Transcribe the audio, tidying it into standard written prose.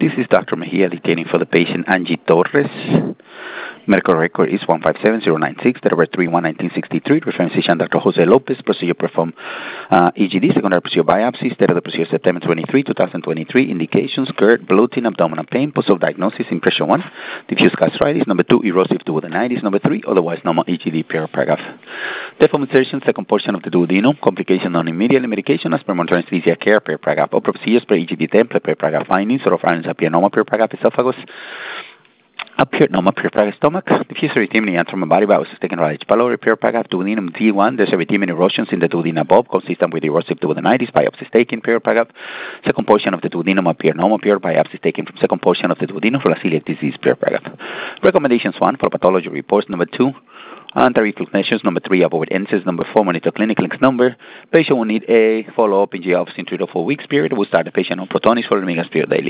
This is Dr. Mejia dictating for the patient Angie Torres. Medical record is 157096, December 31, 1963. Reference physician Dr. Jose Lopez. Procedure performed EGD, secondary procedure biopsy. State of the procedure September 23, 2023. Indications: GERD, bloating, abdominal pain. Post of diagnosis: impression 1, diffuse gastritis. Number 2, erosive duodenitis. Number 3, otherwise normal EGD paragraph. Deform insertion, second portion of the duodenum. Complication non immediately. Medication as per monitoring anesthesia care paragraph. Opera procedures per EGD template paragraph. Findings: sort of iron appear normal paragraph. Esophagus appeared normal paragraph. Stomach diffuse erythema and from a body was taken right H. pylori paragraph. Duodenum D1. There's erythema erosions in the duodenum above consistent with erosive duodenitis. Biopsy taken paragraph. Second portion of the duodenum appear normal biopsy taken from second portion of the duodenum for celiac disease paragraph. Recommendations: 1, for pathology reports. Number 2, anti-reflux measures. Number 3, avoid NSAIDs. Number 4, monitor clinic links number. Patient will need a follow-up in jail in 3 to 4 weeks period. We'll start the patient on Protonix for the daily.